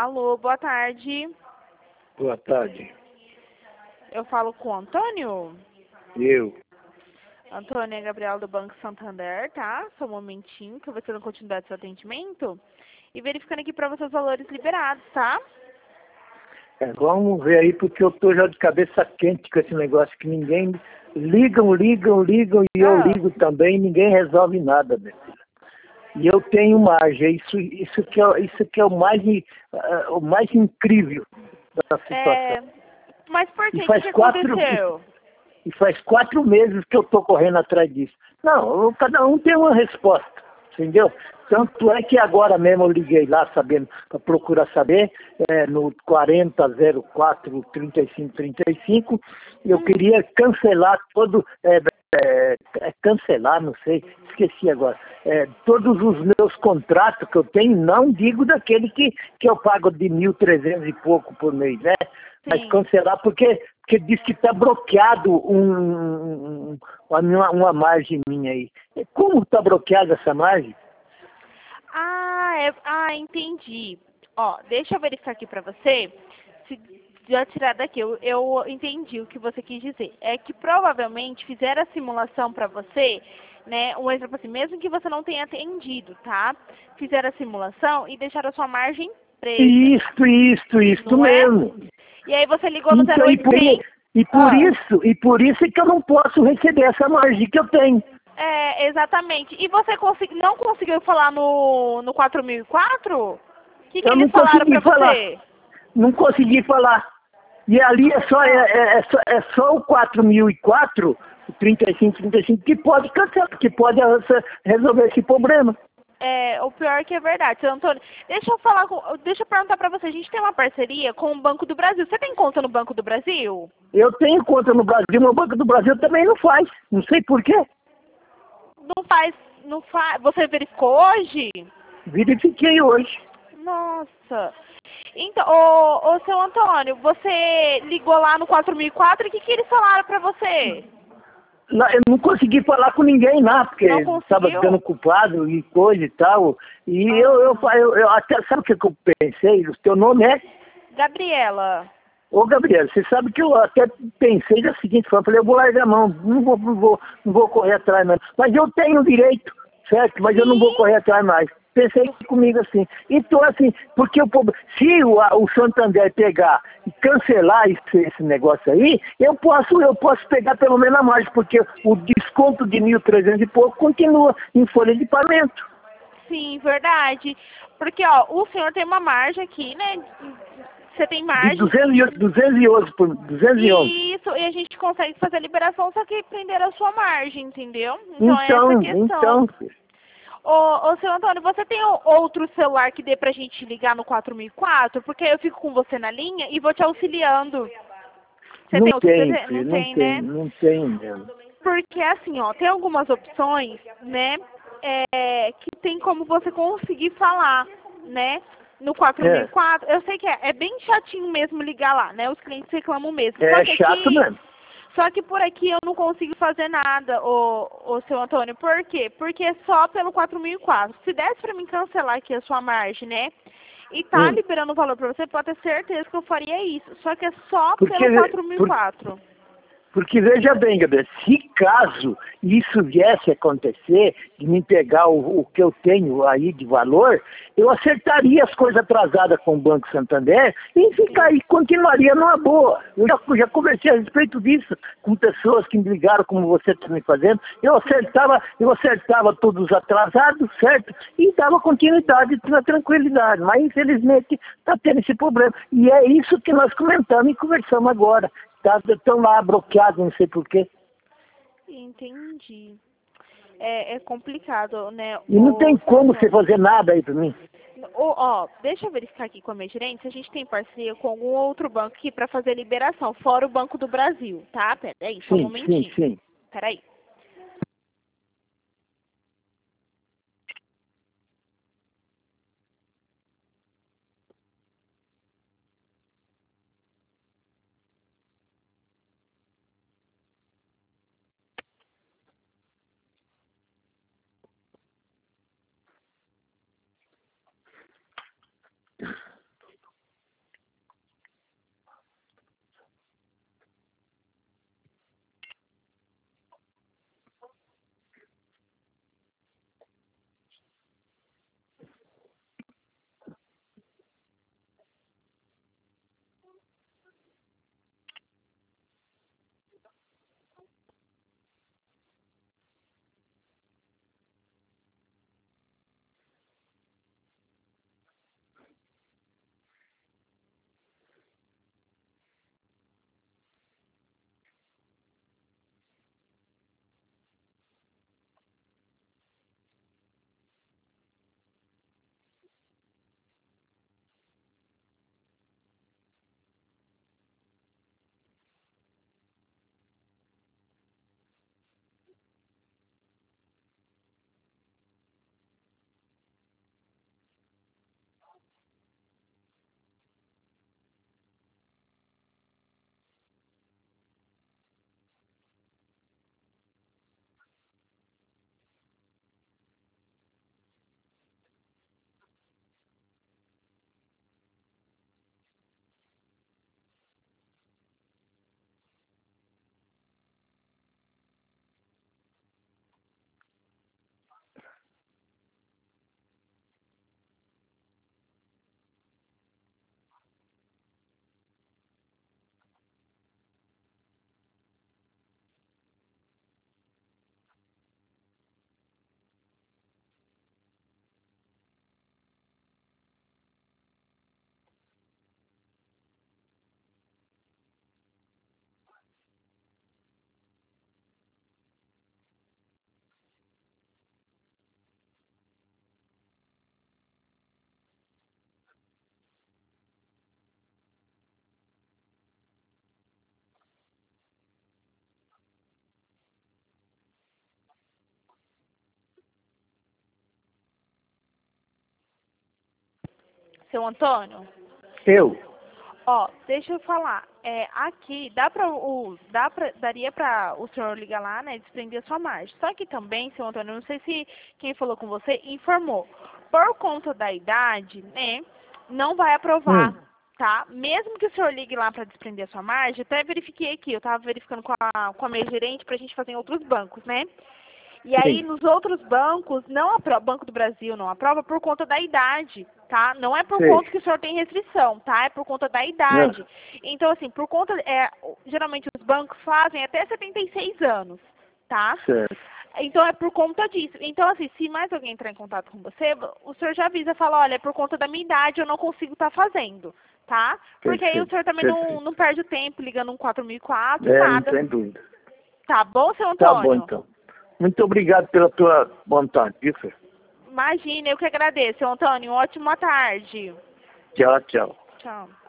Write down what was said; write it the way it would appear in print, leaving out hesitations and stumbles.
Alô, boa tarde. Boa tarde. Eu falo com o Antônio? Eu. Antônio é Gabriel do Banco Santander, tá? Só um momentinho que eu vou ter continuidade do seu atendimento. E verificando aqui para você os valores liberados, tá? Vamos ver aí, porque eu tô já de cabeça quente com esse negócio que ninguém ligam e eu ligo também e ninguém resolve nada, minha filha. E eu tenho margem, isso que é o mais incrível da situação. Mas por que? E O faz que quatro, aconteceu? e faz 4 meses que eu tô correndo atrás disso. Não, cada um tem uma resposta, entendeu? Tanto é que agora mesmo eu liguei lá sabendo, para procurar saber, no 4004-3535, eu queria cancelar cancelar, não sei, esqueci agora, todos os meus contratos que eu tenho, não digo daquele que eu pago de 1.300 e pouco por mês, né? Mas Sim. cancelar porque diz que está bloqueado uma margem minha aí. Como está bloqueada essa margem? Entendi. Ó, deixa eu verificar aqui pra você. Se já tirar daqui, eu entendi o que você quis dizer. É que provavelmente fizeram a simulação pra você, né? Um exemplo assim, mesmo que você não tenha atendido, tá? Fizeram a simulação e deixaram a sua margem presa, Isso não é? mesmo. E aí você ligou no Então, 0800. por isso é que eu não posso receber essa margem que eu tenho. Exatamente. E você não conseguiu falar no 4004? O que Eu eles não falaram pra consegui falar. você? Não consegui falar. E ali é só o 4004, o 3535, que pode cancelar, que pode resolver esse problema. O pior é que é verdade, seu Antônio. Deixa eu perguntar pra você, a gente tem uma parceria com o Banco do Brasil. Você tem conta no Banco do Brasil? Eu tenho conta no Brasil, mas o Banco do Brasil também não faz. Não sei por quê. Não faz. Você verificou hoje? Verifiquei hoje. Nossa. Então, seu Antônio, você ligou lá no 4004 e o que eles falaram pra você? Lá, eu não consegui falar com ninguém lá, porque Não estava ficando conseguiu? culpado e coisa e tal. E eu até, sabe o que eu pensei? O teu nome é? Gabriela. Ô, Gabriel, você sabe que eu até pensei da seguinte forma, falei, eu vou largar a mão, não vou correr atrás mais. Mas eu tenho direito, certo? Mas eu não vou correr atrás mais. Pensei comigo assim. Então, assim, porque se o Santander pegar e cancelar esse negócio aí, eu posso pegar pelo menos a margem, porque o desconto de 1.300 e pouco continua em folha de pagamento. Sim, verdade. Porque, ó, o senhor tem uma margem aqui, né? Você tem De margem. 211 por 211. Isso, e a gente consegue fazer a liberação, só que prender a sua margem, entendeu? Então é essa a Então, questão. Ô, seu Antônio, você tem outro celular que dê pra gente ligar no 4004? Porque aí eu fico com você na linha e vou te auxiliando. Você não tem outro tem, CD? Não filho, tem, né? não tem mesmo. Porque assim, ó, tem algumas opções, né, que tem como você conseguir falar, né, no É, 4004. Eu sei que é bem chatinho mesmo ligar lá, né, os clientes reclamam mesmo. é chato mesmo. Só que por aqui eu não consigo fazer nada, ô seu Antônio. Por quê? Porque é só pelo 4004. Se desse pra mim cancelar aqui a sua margem, né, e tá Hum. liberando o valor pra você, pode ter certeza que eu faria isso. Só que é só Porque, pelo 4004. Porque veja bem, Gabriel, se caso isso viesse a acontecer, de me pegar o que eu tenho aí de valor, eu acertaria as coisas atrasadas com o Banco Santander e continuaria numa boa. Eu já conversei a respeito disso com pessoas que me ligaram, como você está me fazendo. Eu acertava todos os atrasados, certo? E dava continuidade na tranquilidade. Mas infelizmente está tendo esse problema. E é isso que nós comentamos e conversamos agora. Estão lá bloqueados, não sei porquê. Entendi. É complicado, né? E não tem Seu como você Antônio. fazer nada aí pra mim. Deixa eu verificar aqui com a minha gerente se a gente tem parceria com algum outro banco aqui para fazer liberação, fora o Banco do Brasil, tá? Pera aí, só um momentinho. Sim. Pera aí. seu Antônio? Eu. Ó, deixa eu falar. Aqui daria para o senhor ligar lá, né, e desprender a sua margem. Só que também, seu Antônio, eu não sei se quem falou com você informou. Por conta da idade, né, não vai aprovar, tá? Mesmo que o senhor ligue lá para desprender a sua margem, até verifiquei aqui, eu estava verificando com a minha gerente para a gente fazer em outros bancos, né? E aí, Sim. nos outros bancos, não aprova, Banco do Brasil não aprova por conta da idade, tá? Não é por Sei. conta que o senhor tem restrição, tá? É por conta da idade. Então, assim, por conta, geralmente os bancos fazem até 76 anos, tá? Certo. Então, é por conta disso. Então, assim, se mais alguém entrar em contato com você, o senhor já avisa, fala, olha, é por conta da minha idade, eu não consigo estar fazendo, tá? Porque aí o Perfeito. senhor também Perfeito. não perde o tempo ligando um 4004, Não nada. tem dúvida. Tá bom, seu Tá bom, Antônio? então. Muito obrigado pela tua vontade, viu, Fer? Imagina, eu que agradeço, seu Antônio. Ótima tarde. Tchau, tchau. Tchau.